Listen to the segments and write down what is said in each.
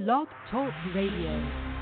Blog Talk Radio.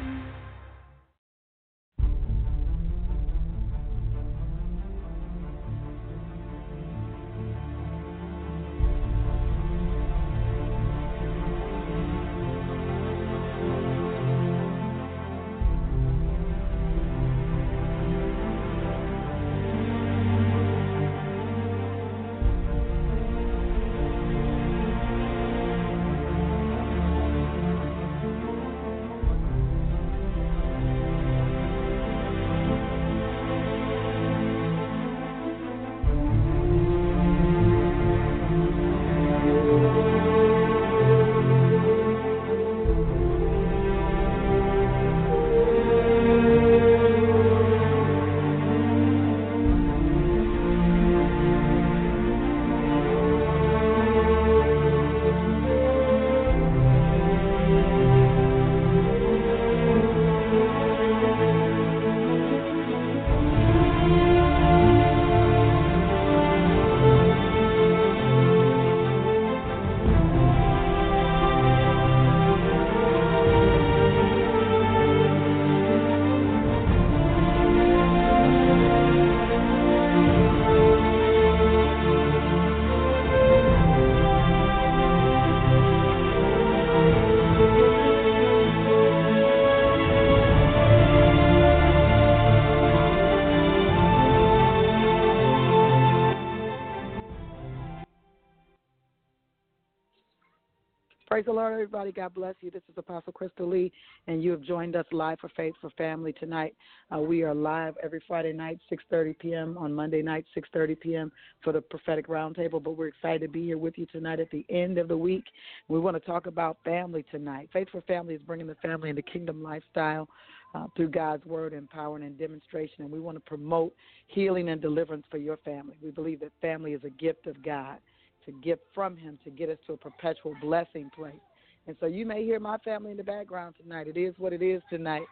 Praise the Lord, everybody. God bless you. This is Apostle Crystal Lee, and you have joined us live for Faith for Family tonight. We are live every Friday night, 6:30 p.m., on Monday night, 6:30 p.m. for the Prophetic Roundtable, but we're excited to be here with you tonight at the end of the week. We want to talk about family tonight. Faith for Family is bringing the family into kingdom lifestyle through God's word, empowering and demonstration, and we want to promote healing and deliverance for your family. We believe that family is a gift of God. It's a gift from him to get us to a perpetual blessing place. And so you may hear my family in the background tonight. It is what it is tonight.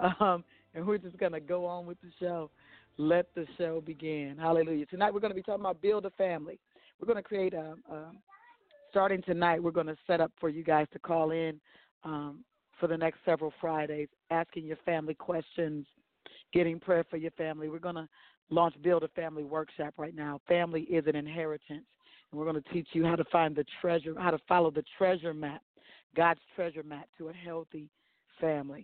And we're just going to go on with the show. Let the show begin. Hallelujah. Tonight we're going to be talking about build a family. We're going to create starting tonight, we're going to set up for you guys to call in for the next several Fridays, asking your family questions, getting prayer for your family. We're going to launch Build a Family Workshop right now. Family is an inheritance. And we're going to teach you how to find the treasure, how to follow the treasure map, God's treasure map to a healthy family.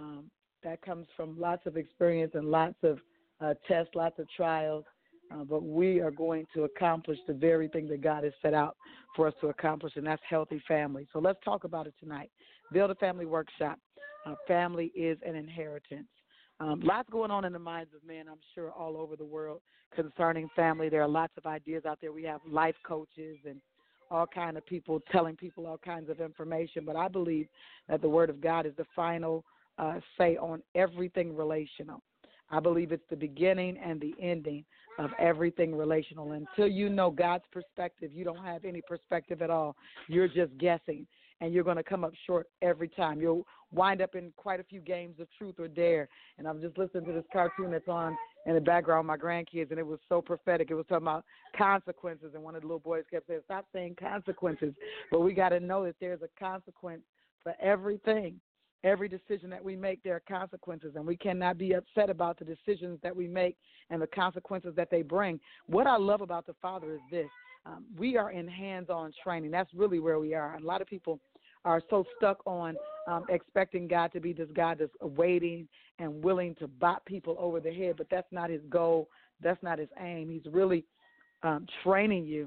That comes from lots of experience and lots of tests, lots of trials. But we are going to accomplish the very thing that God has set out for us to accomplish, and that's healthy family. So let's talk about it tonight. Build a Family Workshop. Family is an inheritance. Lots going on in the minds of men, I'm sure, all over the world concerning family. There are lots of ideas out there. We have life coaches and all kinds of people telling people all kinds of information. But I believe that the Word of God is the final say on everything relational. I believe it's the beginning and the ending of everything relational. Until you know God's perspective, you don't have any perspective at all. You're just guessing, and you're going to come up short every time. You'll wind up in quite a few games of truth or dare. And I'm just listening to this cartoon that's on in the background, my grandkids, and it was so prophetic. It was talking about consequences, and one of the little boys kept saying, stop saying consequences. But we got to know that there's a consequence for everything. Every decision that we make, there are consequences, and we cannot be upset about the decisions that we make and the consequences that they bring. What I love about the Father is this. We are in hands-on training. That's really where we are. And a lot of people are so stuck on expecting God to be this God that's waiting and willing to bop people over the head, but that's not his goal. That's not his aim. He's really training you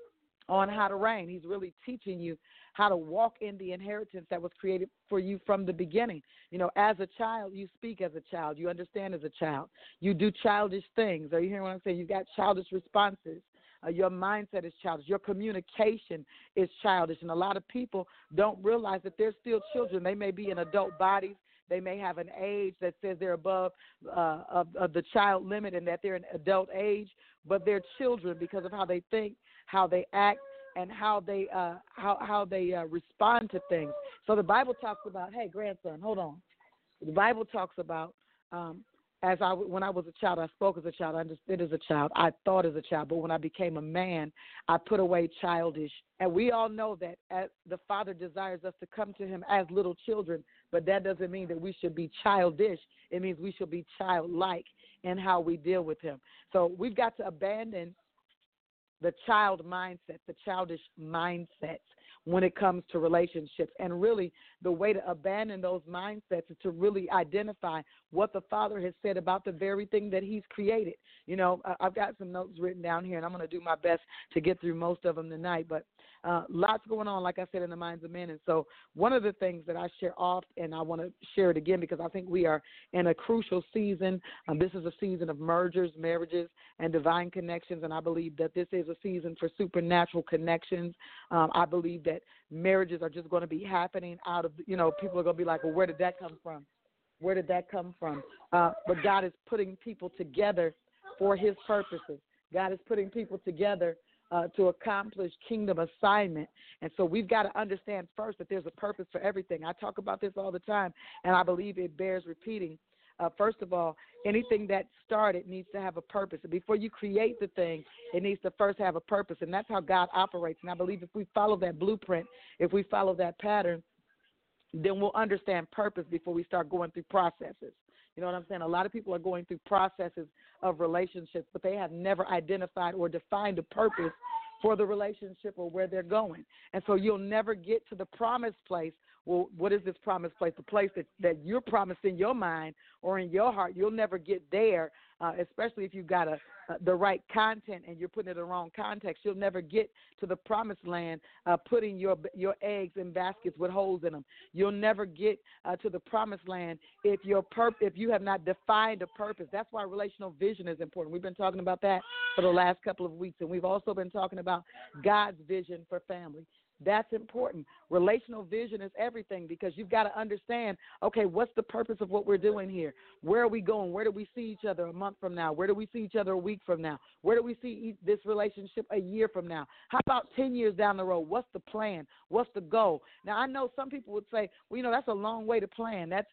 on how to reign. He's really teaching you how to walk in the inheritance that was created for you from the beginning. You know, as a child, you speak as a child. You understand as a child. You do childish things. Are you hearing what I'm saying? You've got childish responses. Your mindset is childish. Your communication is childish. And a lot of people don't realize that they're still children. They may be in adult bodies. They may have an age that says they're above of the child limit and that they're an adult age, but they're children because of how they think, how they act, and how they respond to things. So the Bible talks about, hey, grandson, hold on. The Bible talks about when I was a child, I spoke as a child, I understood as a child, I thought as a child. But when I became a man, I put away childish. And we all know that the Father desires us to come to him as little children, but that doesn't mean that we should be childish. It means we should be childlike in how we deal with him. So we've got to abandon the child mindset, the childish mindsets when it comes to relationships. And really, the way to abandon those mindsets is to really identify what the Father has said about the very thing that he's created. You know, I've got some notes written down here, and I'm going to do my best to get through most of them tonight. But lots going on, like I said, in the minds of men. And so one of the things that I share oft, and I want to share it again because I think we are in a crucial season. This is a season of mergers, marriages, and divine connections, and I believe that this is a season for supernatural connections. I believe that marriages are just going to be happening out of, people are going to be like, well, where did that come from? Where did that come from? But God is putting people together for his purposes. God is putting people together to accomplish kingdom assignment. And so we've got to understand first that there's a purpose for everything. I talk about this all the time, and I believe it bears repeating. First of all, anything that started needs to have a purpose. And before you create the thing, it needs to first have a purpose. And that's how God operates. And I believe if we follow that blueprint, if we follow that pattern, then we'll understand purpose before we start going through processes. You know what I'm saying? A lot of people are going through processes of relationships, but they have never identified or defined a purpose for the relationship or where they're going. And so you'll never get to the promised place. Well, what is this promised place? The place that you're promised in your mind or in your heart. You'll never get there, especially if you've got the right content and you're putting it in the wrong context. You'll never get to the promised land putting your eggs in baskets with holes in them. You'll never get to the promised land if you have not defined a purpose. That's why relational vision is important. We've been talking about that for the last couple of weeks, and we've also been talking about God's vision for family. That's important. Relational vision is everything because you've got to understand, okay, what's the purpose of what we're doing here? Where are we going? Where do we see each other a month from now? Where do we see each other a week from now? Where do we see this relationship a year from now? How about 10 years down the road? What's the plan? What's the goal? Now, I know some people would say, well, that's a long way to plan. That's,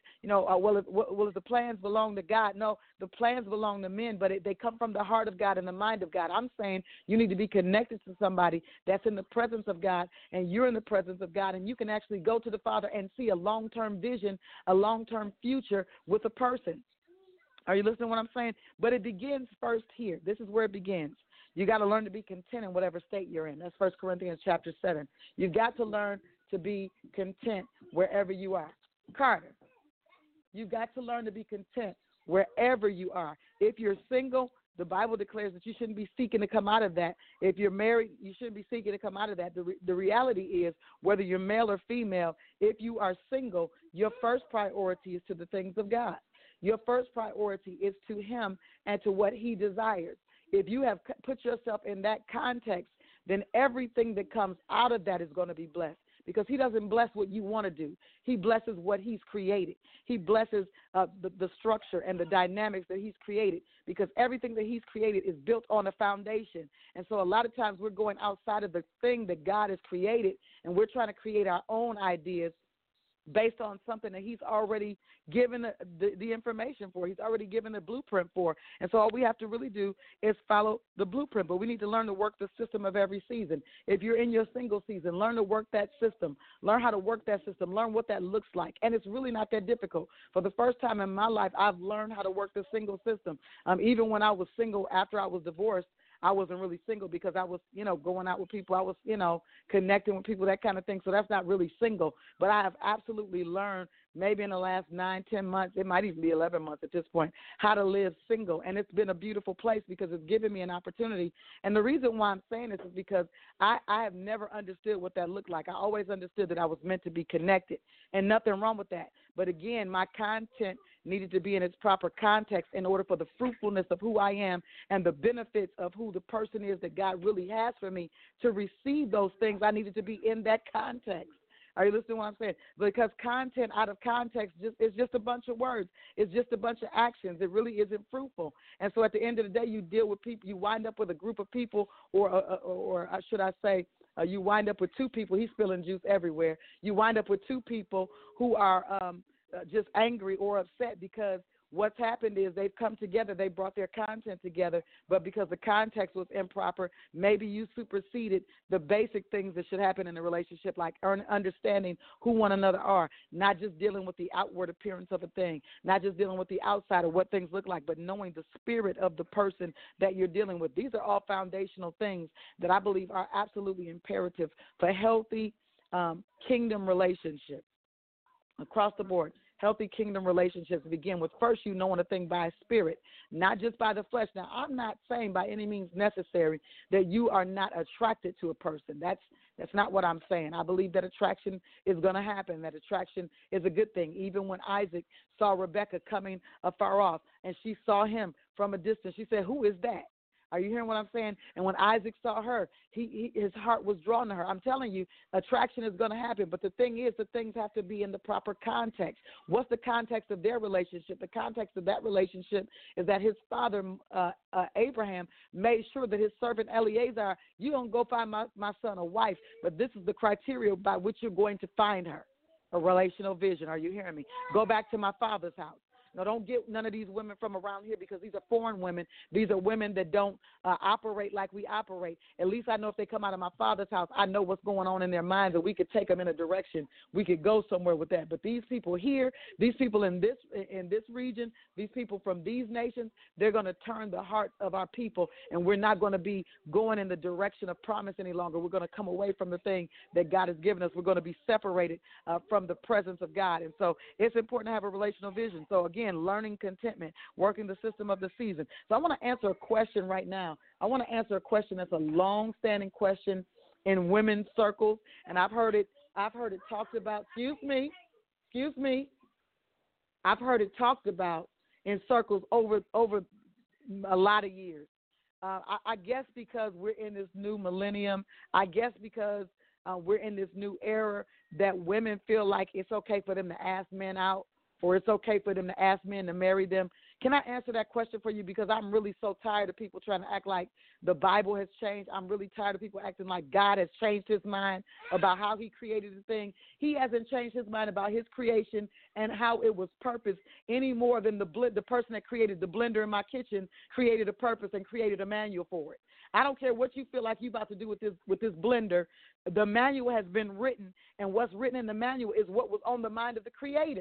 if the plans belong to God? No, the plans belong to men, but they come from the heart of God and the mind of God. I'm saying you need to be connected to somebody that's in the presence of God, and you're in the presence of God, and you can actually go to the Father and see a long-term vision, a long-term future with a person. Are you listening to what I'm saying? But it begins first here. This is where it begins. You got to learn to be content in whatever state you're in. That's 1 Corinthians chapter 7. You've got to learn to be content wherever you are. Carter, you've got to learn to be content wherever you are. If you're single, the Bible declares that you shouldn't be seeking to come out of that. If you're married, you shouldn't be seeking to come out of that. The reality is, whether you're male or female, if you are single, your first priority is to the things of God. Your first priority is to him and to what he desires. If you have put yourself in that context, then everything that comes out of that is going to be blessed. Because he doesn't bless what you want to do. He blesses what he's created. He blesses the structure and the dynamics that he's created, because everything that he's created is built on a foundation. And so a lot of times we're going outside of the thing that God has created, and we're trying to create our own ideas based on something that he's already given the information for. He's already given the blueprint for. And so all we have to really do is follow the blueprint. But we need to learn to work the system of every season. If you're in your single season, learn to work that system. Learn how to work that system. Learn what that looks like. And it's really not that difficult. For the first time in my life, I've learned how to work the single system. Even when I was single after I was divorced, I wasn't really single because I was, going out with people. I was, connecting with people, that kind of thing. So that's not really single. But I have absolutely learned, maybe in the last 9, 10 months, it might even be 11 months at this point, how to live single. And it's been a beautiful place because it's given me an opportunity. And the reason why I'm saying this is because I have never understood what that looked like. I always understood that I was meant to be connected, and nothing wrong with that. But again, my content needed to be in its proper context in order for the fruitfulness of who I am and the benefits of who the person is that God really has for me to receive those things. I needed to be in that context. Are you listening to what I'm saying? Because content out of context is just a bunch of words. It's just a bunch of actions. It really isn't fruitful. And so at the end of the day, you deal with people. You wind up with a group of people, or should I say, you wind up with two people. He's spilling juice everywhere. You wind up with two people who are just angry or upset because what's happened is they've come together, they brought their content together, but because the context was improper, maybe you superseded the basic things that should happen in a relationship, like understanding who one another are, not just dealing with the outward appearance of a thing, not just dealing with the outside of what things look like, but knowing the spirit of the person that you're dealing with. These are all foundational things that I believe are absolutely imperative for healthy kingdom relationships across the board. Healthy kingdom relationships begin with first you knowing a thing by spirit, not just by the flesh. Now, I'm not saying by any means necessary that you are not attracted to a person. That's not what I'm saying. I believe that attraction is going to happen, that attraction is a good thing. Even when Isaac saw Rebekah coming afar off and she saw him from a distance, she said, "Who is that?" Are you hearing what I'm saying? And when Isaac saw her, his heart was drawn to her. I'm telling you, attraction is going to happen. But the thing is, the things have to be in the proper context. What's the context of their relationship? The context of that relationship is that his father, Abraham, made sure that his servant Eliezer, you don't go find my son a wife, but this is the criteria by which you're going to find her, a relational vision. Are you hearing me? Go back to my father's house. No, don't get none of these women from around here because these are foreign women. These are women that don't operate like we operate. At least I know if they come out of my father's house, I know what's going on in their minds, and we could take them in a direction. We could go somewhere with that. But these people here, these people in this region, these people from these nations, they're going to turn the heart of our people, and we're not going to be going in the direction of promise any longer. We're going to come away from the thing that God has given us. We're going to be separated from the presence of God. And so it's important to have a relational vision. So, again, learning contentment, working the system of the season. So I want to answer a question right now. I want to answer a question that's a long-standing question in women's circles, and I've heard it talked about. Excuse me. I've heard it talked about in circles over a lot of years. I guess because we're in this new millennium. I guess because we're in this new era that women feel like it's okay for them to ask men out, or it's okay for them to ask men to marry them. Can I answer that question for you? Because I'm really so tired of people trying to act like the Bible has changed. I'm really tired of people acting like God has changed his mind about how he created the thing. He hasn't changed his mind about his creation and how it was purposed any more than the person that created the blender in my kitchen created a purpose and created a manual for it. I don't care what you feel like you're about to do with this blender. The manual has been written, and what's written in the manual is what was on the mind of the creator.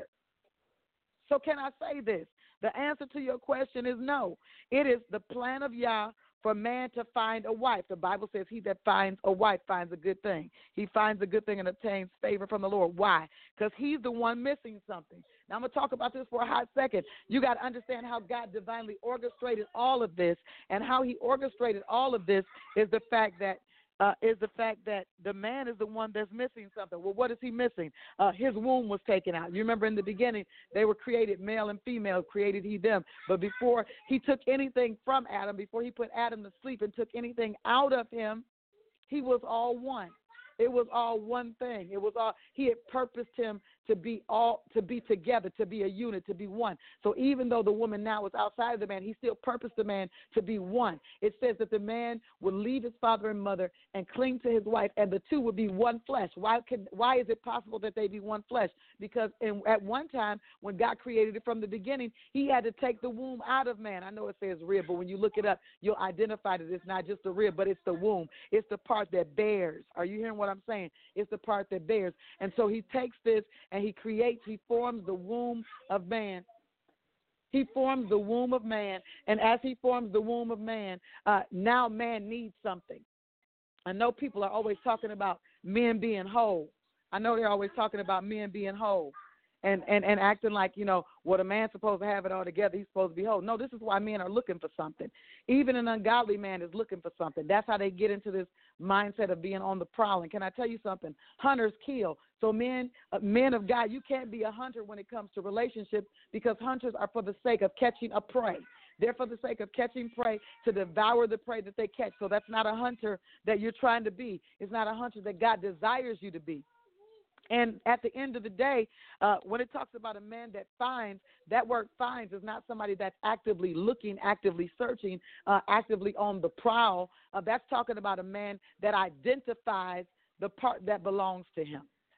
So can I say this? The answer to your question is no. It is the plan of Yah for man to find a wife. The Bible says he that finds a wife finds a good thing. He finds a good thing and obtains favor from the Lord. Why? Because he's the one missing something. Now, I'm going to talk about this for a hot second. You got to understand how God divinely orchestrated all of this, and how he orchestrated all of this is the fact that the man is the one that's missing something. Well, what is he missing? His womb was taken out. You remember in the beginning, they were created male and female, created he them. But before he took anything from Adam, before he put Adam to sleep and took anything out of him, he was all one. It was all one thing. It was all, he had purposed him to be together, to be a unit, to be one. So even though the woman now was outside of the man, he still purposed the man to be one. It says that the man would leave his father and mother and cling to his wife, and the two would be one flesh. Why is it possible that they be one flesh? Because at one time, when God created it from the beginning, he had to take the womb out of man. I know it says rib, but when you look it up, you'll identify that it's not just the rib, but it's the womb. It's the part that bears. Are you hearing what I'm saying? It's the part that bears. And so he takes this and he forms the womb of man. He forms the womb of man. And as he forms the womb of man, now man needs something. I know people are always talking about men being whole. I know they're always talking about men being whole. And acting like, what a man's supposed to have it all together, he's supposed to be whole. No, this is why men are looking for something. Even an ungodly man is looking for something. That's how they get into this mindset of being on the prowl. And can I tell you something? Hunters kill. So men of God, you can't be a hunter when it comes to relationships, because hunters are for the sake of catching a prey. They're for the sake of catching prey, to devour the prey that they catch. So that's not a hunter that you're trying to be. It's not a hunter that God desires you to be. And at the end of the day, when it talks about a man that finds, that word finds is not somebody that's actively looking, actively searching, actively on the prowl. That's talking about a man that identifies the part that belongs to him.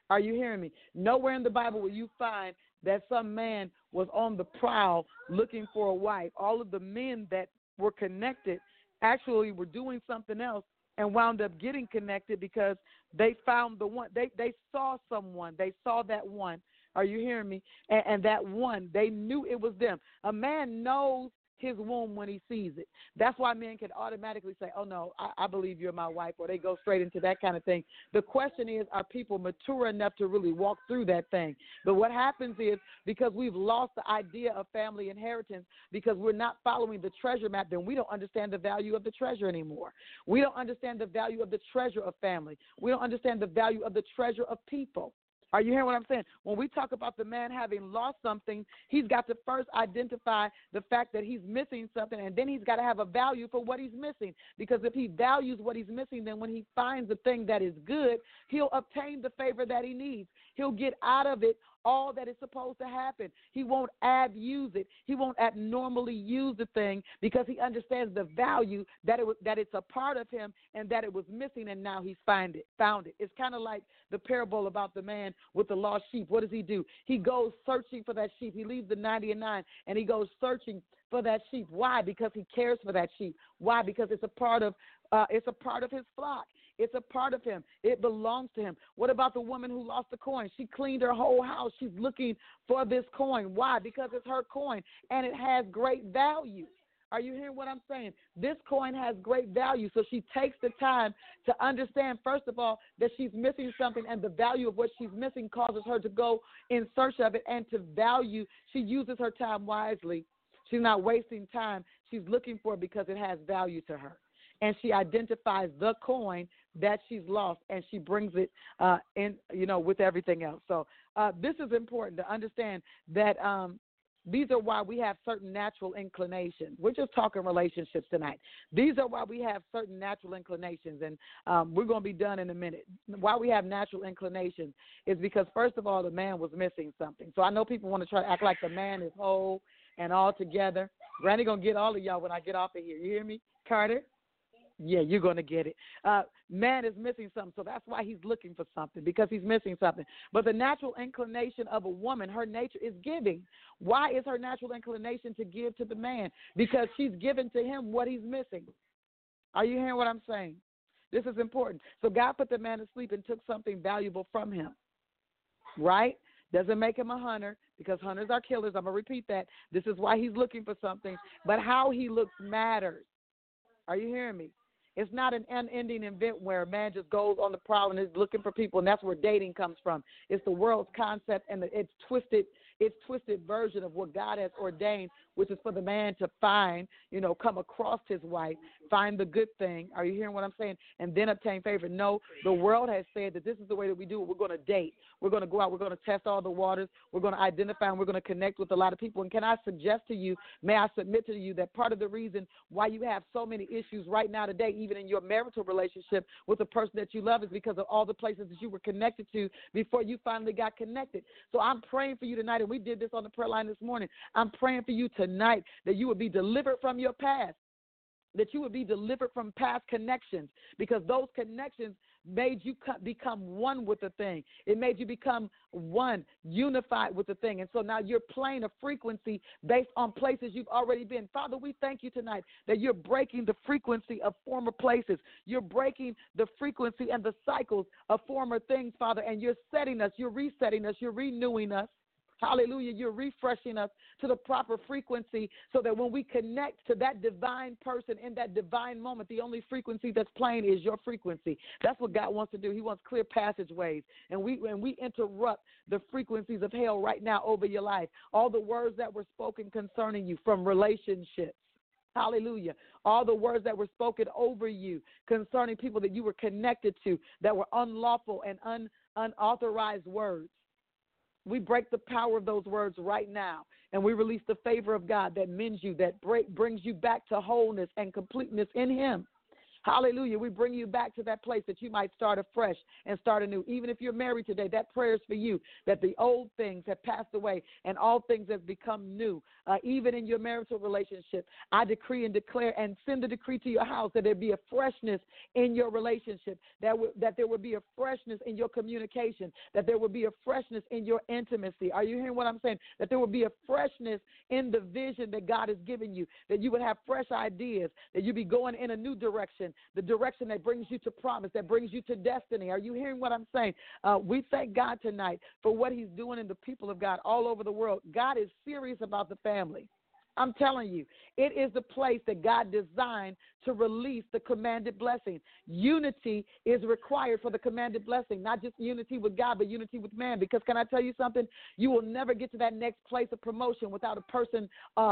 Are you hearing me? Nowhere in the Bible will you find that some man was on the prowl looking for a wife. All of the men that were connected actually were doing something else and wound up getting connected because they found the one. They saw someone. They saw that one. Are you hearing me? And that one, they knew it was them. A man knows his womb when he sees it. That's why men can automatically say, oh, no, I believe you're my wife, or they go straight into that kind of thing. The question is, are people mature enough to really walk through that thing? But what happens is, because we've lost the idea of family inheritance, because we're not following the treasure map, then we don't understand the value of the treasure anymore. We don't understand the value of the treasure of family. We don't understand the value of the treasure of people. Are you hearing what I'm saying? When we talk about the man having lost something, he's got to first identify the fact that he's missing something, and then he's got to have a value for what he's missing. Because if he values what he's missing, then when he finds the thing that is good, he'll obtain the favor that he needs. He'll get out of it all that is supposed to happen. He won't abuse it. He won't abnormally use the thing because he understands the value that it's a part of him and that it was missing, and now he's found it. It's kind of like the parable about the man with the lost sheep. What does he do? He goes searching for that sheep. He leaves the 99 and he goes searching for that sheep. Why? Because he cares for that sheep. Why? Because it's a part of his flock. It's a part of him. It belongs to him. What about the woman who lost the coin? She cleaned her whole house. She's looking for this coin. Why? Because it's her coin, and it has great value. Are you hearing what I'm saying? This coin has great value, so she takes the time to understand, first of all, that she's missing something, and the value of what she's missing causes her to go in search of it and to value. She uses her time wisely. She's not wasting time. She's looking for it because it has value to her. And she identifies the coin that she's lost, and she brings it with everything else. So this is important to understand that these are why we have certain natural inclinations. We're just talking relationships tonight. These are why we have certain natural inclinations, and we're going to be done in a minute. Why we have natural inclinations is because, first of all, the man was missing something. So I know people want to try to act like the man is whole and all together. Granny going to get all of y'all when I get off of here. You hear me, Carter? Yeah, you're going to get it. Man is missing something, so that's why he's looking for something, because he's missing something. But the natural inclination of a woman, her nature is giving. Why is her natural inclination to give to the man? Because she's given to him what he's missing. Are you hearing what I'm saying? This is important. So God put the man to sleep and took something valuable from him, right? Doesn't make him a hunter, because hunters are killers. I'm going to repeat that. This is why he's looking for something. But how he looks matters. Are you hearing me? It's not an unending event where a man just goes on the prowl and is looking for people, and that's where dating comes from. It's the world's concept and its twisted version of what God has ordained, which is for the man to find, come across his wife, find the good thing. Are you hearing what I'm saying? And then obtain favor. No, the world has said that this is the way that we do it. We're going to date. We're going to go out. We're going to test all the waters. We're going to identify, and we're going to connect with a lot of people. And can I suggest to you, may I submit to you, that part of the reason why you have so many issues right now today, even in your marital relationship with the person that you love, is because of all the places that you were connected to before you finally got connected. So I'm praying for you tonight, and we did this on the prayer line this morning. I'm praying for you tonight that you would be delivered from your past, that you would be delivered from past connections, because those connections made you become one with the thing. It made you become one, unified with the thing. And so now you're playing a frequency based on places you've already been. Father, we thank you tonight that you're breaking the frequency of former places. You're breaking the frequency and the cycles of former things, Father, and you're setting us, you're resetting us, you're renewing us. Hallelujah. You're refreshing us to the proper frequency so that when we connect to that divine person in that divine moment, the only frequency that's playing is your frequency. That's what God wants to do. He wants clear passageways. And we interrupt the frequencies of hell right now over your life. All the words that were spoken concerning you from relationships. Hallelujah. All the words that were spoken over you concerning people that you were connected to that were unlawful and unauthorized words. We break the power of those words right now, and we release the favor of God that mends you, that brings you back to wholeness and completeness in him. Hallelujah. We bring you back to that place that you might start afresh and start anew. Even if you're married today, that prayer is for you, that the old things have passed away and all things have become new. Even in your marital relationship, I decree and declare and send a decree to your house that there be a freshness in your relationship, that there will be a freshness in your communication, that there will be a freshness in your intimacy. Are you hearing what I'm saying? That there will be a freshness in the vision that God has given you, that you would have fresh ideas, that you be going in a new direction, the direction that brings you to promise, that brings you to destiny. Are you hearing what I'm saying? We thank God tonight for what he's doing in the people of God all over the world. God is serious about the family. I'm telling you, it is the place that God designed to release the commanded blessing. Unity is required for the commanded blessing, not just unity with God, but unity with man. Because can I tell you something? You will never get to that next place of promotion without a person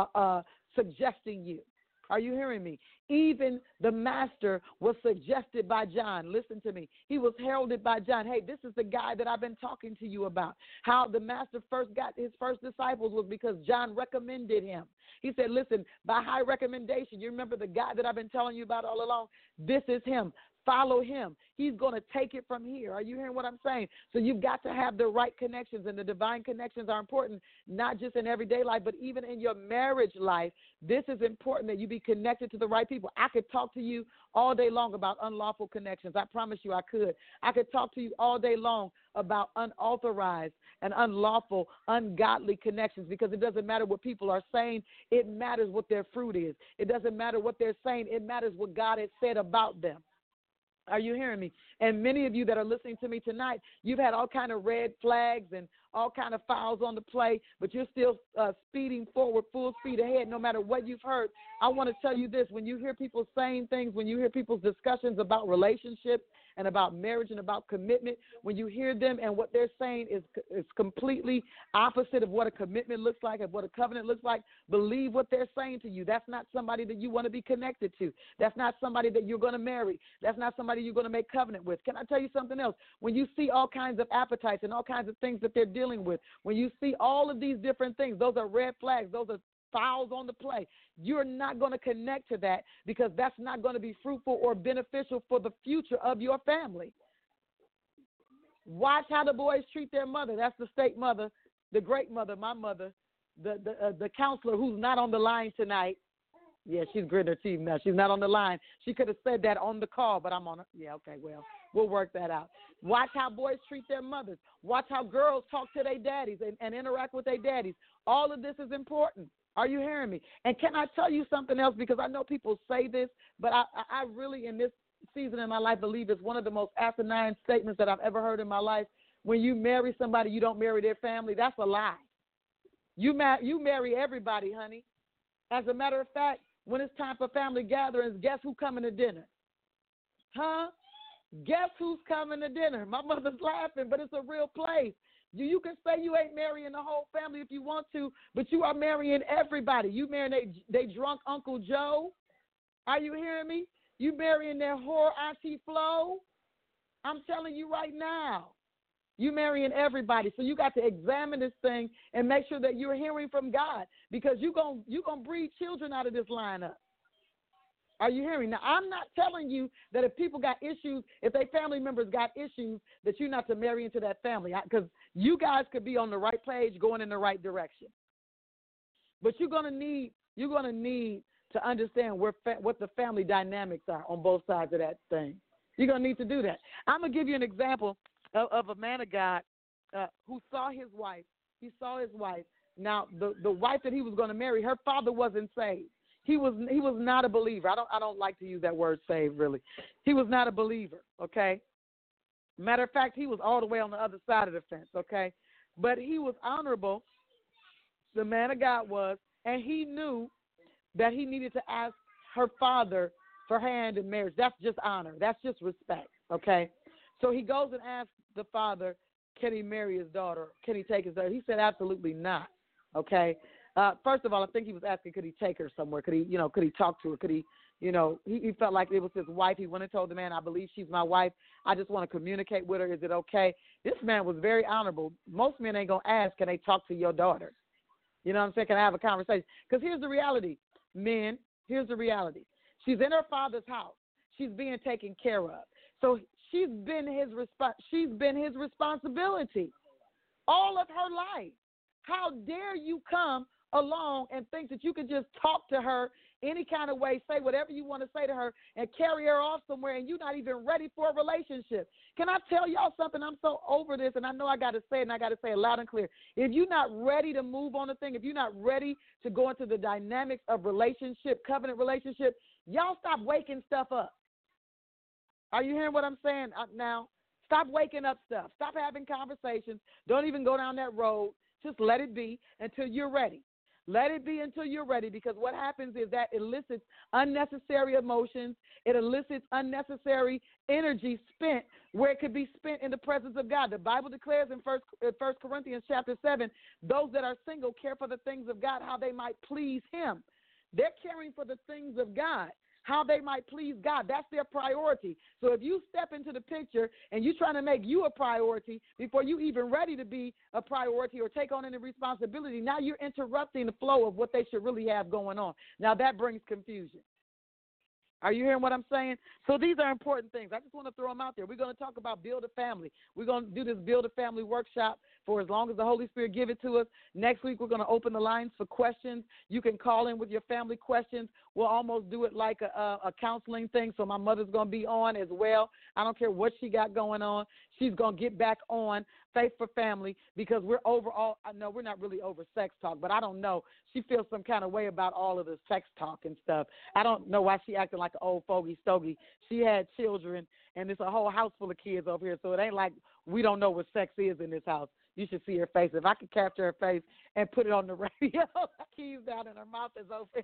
suggesting you. Are you hearing me? Even the master was suggested by John. Listen to me. He was heralded by John. Hey, this is the guy that I've been talking to you about. How the master first got his first disciples was because John recommended him. He said, listen, by high recommendation, you remember the guy that I've been telling you about all along? This is him. Follow him. He's going to take it from here. Are you hearing what I'm saying? So you've got to have the right connections, and the divine connections are important, not just in everyday life, but even in your marriage life. This is important that you be connected to the right people. I could talk to you all day long about unlawful connections. I promise you I could. I could talk to you all day long about unauthorized and unlawful, ungodly connections, because it doesn't matter what people are saying. It matters what their fruit is. It doesn't matter what they're saying. It matters what God has said about them. Are you hearing me? And many of you that are listening to me tonight, you've had all kind of red flags and all kind of fouls on the play, but you're still speeding forward, full speed ahead, no matter what you've heard. I want to tell you this. When you hear people saying things, when you hear people's discussions about relationships and about marriage and about commitment, when you hear them and what they're saying is completely opposite of what a commitment looks like, of what a covenant looks like, believe what they're saying to you. That's not somebody that you want to be connected to. That's not somebody that you're going to marry. That's not somebody you're going to make covenant with. Can I tell you something else? When you see all kinds of appetites and all kinds of things that they're dealing with, when you see all of these different things, those are red flags. Those are fouls on the play. You're not going to connect to that, because that's not going to be fruitful or beneficial for the future of your family. Watch how the boys treat their mother. That's the state mother, the great mother, my mother, the counselor who's not on the line tonight. Yeah, she's gritting her teeth now. She's not on the line. She could have said that on the call, but I'm on it. Yeah, okay, well, we'll work that out. Watch how boys treat their mothers. Watch how girls talk to their daddies and interact with their daddies. All of this is important. Are you hearing me? And can I tell you something else? Because I know people say this, but I really, in this season in my life, believe it's one of the most asinine statements that I've ever heard in my life. When you marry somebody, you don't marry their family. That's a lie. You marry everybody, honey. As a matter of fact, when it's time for family gatherings, guess who's coming to dinner? Huh? Guess who's coming to dinner? My mother's laughing, but it's a real place. You can say you ain't marrying the whole family if you want to, but you are marrying everybody. You marrying they drunk Uncle Joe. Are you hearing me? You marrying their whore Auntie Flo. I'm telling you right now. You marrying everybody. So you got to examine this thing and make sure that you're hearing from God, because you're gonna breed children out of this lineup. Are you hearing? Now, I'm not telling you that if people got issues, if their family members got issues, that you're not to marry into that family, because you guys could be on the right page, going in the right direction. But you're gonna need to understand what the family dynamics are on both sides of that thing. You're gonna need to do that. I'm gonna give you an example of a man of God who saw his wife. He saw his wife. Now, the wife that he was going to marry, her father wasn't saved. He was not a believer. I don't like to use that word saved, really. He was not a believer, okay? Matter of fact, he was all the way on the other side of the fence, okay? But he was honorable, the man of God was, and he knew that he needed to ask her father for her hand in marriage. That's just honor. That's just respect, okay? So he goes and asks the father, can he marry his daughter? Can he take his daughter? He said, absolutely not, okay? First of all, I think he was asking, could he take her somewhere? Could he talk to her? Could he, he felt like it was his wife. He went and told the man, I believe she's my wife. I just want to communicate with her. Is it okay? This man was very honorable. Most men ain't going to ask, can they talk to your daughter? You know what I'm saying? Can I have a conversation? Because here's the reality, men, here's the reality. She's in her father's house. she's being taken care of. So she's been his responsibility all of her life. How dare you come along and think that you can just talk to her any kind of way, say whatever you want to say to her, and carry her off somewhere, and you're not even ready for a relationship. Can I tell y'all something? I'm so over this, and I know I got to say it, and I got to say it loud and clear. If you're not ready to move on a thing, if you're not ready to go into the dynamics of relationship, covenant relationship, y'all stop waking stuff up. Are you hearing what I'm saying now? Stop waking up stuff. Stop having conversations. Don't even go down that road. Just let it be until you're ready. Let it be until you're ready, because what happens is that elicits unnecessary emotions. It elicits unnecessary energy spent where it could be spent in the presence of God. The Bible declares in First Corinthians chapter 7, those that are single care for the things of God, how they might please him. They're caring for the things of God, how they might please God. That's their priority. So if you step into the picture and you're trying to make you a priority before you even ready to be a priority or take on any responsibility, now you're interrupting the flow of what they should really have going on. Now that brings confusion. Are you hearing what I'm saying? So these are important things. I just want to throw them out there. We're going to talk about Build a Family. We're going to do this Build a Family workshop for as long as the Holy Spirit give it to us. Next week, we're going to open the lines for questions. You can call in with your family questions. We'll almost do it like a counseling thing, so my mother's going to be on as well. I don't care what she got going on. She's going to get back on Faith for Family, because we're overall, I know we're not really over sex talk, but I don't know. She feels some kind of way about all of the sex talk and stuff. I don't know why she acting like an old fogey stogie. She had children, and there's a whole house full of kids over here, so it ain't like we don't know what sex is in this house. You should see her face. If I could capture her face and put it on the radio, keys down and her mouth is open,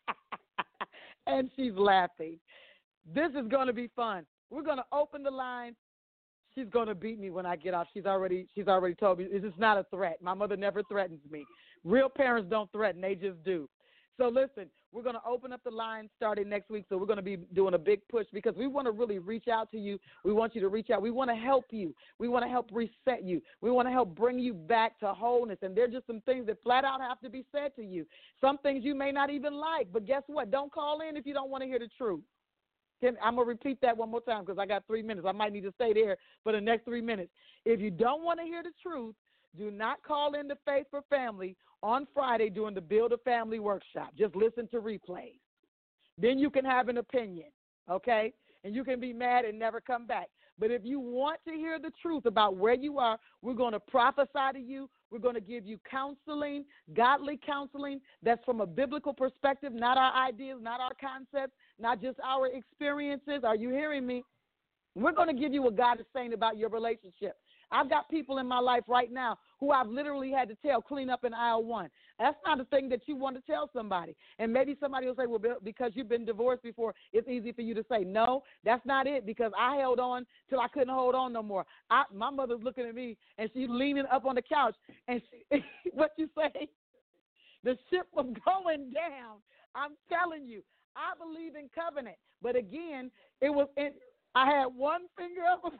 and she's laughing. This is going to be fun. We're going to open the line. She's going to beat me when I get off. She's already told me this is not a threat. My mother never threatens me. Real parents don't threaten. They just do. So listen, we're going to open up the line starting next week. So we're going to be doing a big push, because we want to really reach out to you. We want you to reach out. We want to help you. We want to help reset you. We want to help bring you back to wholeness. And there are just some things that flat out have to be said to you. Some things you may not even like. But guess what? Don't call in if you don't want to hear the truth. I'm going to repeat that one more time, because I got 3 minutes. I might need to stay there for the next 3 minutes. If you don't want to hear the truth, do not call in to Faith for Family on Friday during the Build a Family workshop. Just listen to replays. Then you can have an opinion, okay? And you can be mad and never come back. But if you want to hear the truth about where you are, we're going to prophesy to you. We're going to give you counseling, godly counseling that's from a biblical perspective, not our ideas, not our concepts, not just our experiences. Are you hearing me? We're going to give you what God is saying about your relationship. I've got people in my life right now who I've literally had to tell, clean up in aisle 1. That's not a thing that you want to tell somebody. And maybe somebody will say, well, because you've been divorced before, it's easy for you to say. No, that's not it, because I held on till I couldn't hold on no more. My mother's looking at me, and she's leaning up on the couch, and what you say? The ship was going down. I'm telling you, I believe in covenant. But again, I had one finger up.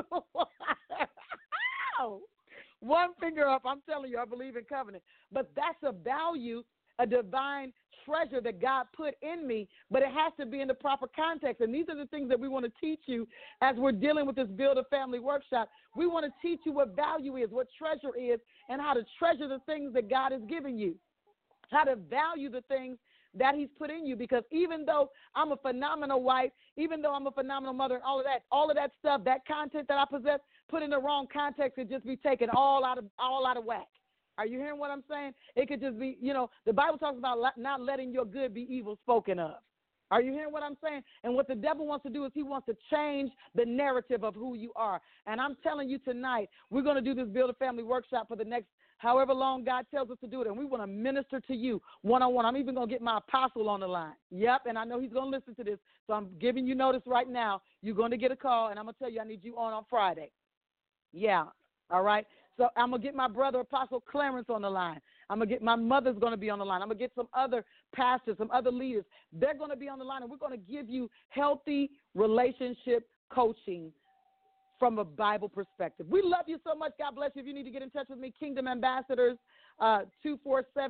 One finger up. I'm telling you, I believe in covenant. But that's a value, a divine treasure that God put in me, but it has to be in the proper context. And these are the things that we want to teach you as we're dealing with this Build a Family workshop. We want to teach you what value is, what treasure is, and how to treasure the things that God has given you, how to value the things that he's put in you. Because even though I'm a phenomenal wife, even though I'm a phenomenal mother and all of that stuff, that content that I possess, put in the wrong context, could just be taken all out of whack. Are you hearing what I'm saying? It could just be, the Bible talks about not letting your good be evil spoken of. Are you hearing what I'm saying? And what the devil wants to do is he wants to change the narrative of who you are. And I'm telling you tonight, we're going to do this Build a Family workshop for the next however long God tells us to do it, and we want to minister to you one-on-one. I'm even going to get my apostle on the line. Yep, and I know he's going to listen to this, so I'm giving you notice right now. You're going to get a call, and I'm going to tell you I need you on Friday. Yeah, all right? So I'm going to get my brother, Apostle Clarence, on the line. I'm going to get my mother's going to be on the line. I'm going to get some other pastors, some other leaders. They're going to be on the line, and we're going to give you healthy relationship coaching from a Bible perspective. We love you so much. God bless you. If you need to get in touch with me, Kingdom Ambassadors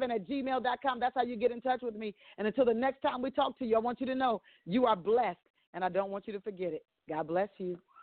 247@gmail.com. That's how you get in touch with me. And until the next time we talk to you, I want you to know you are blessed, and I don't want you to forget it. God bless you.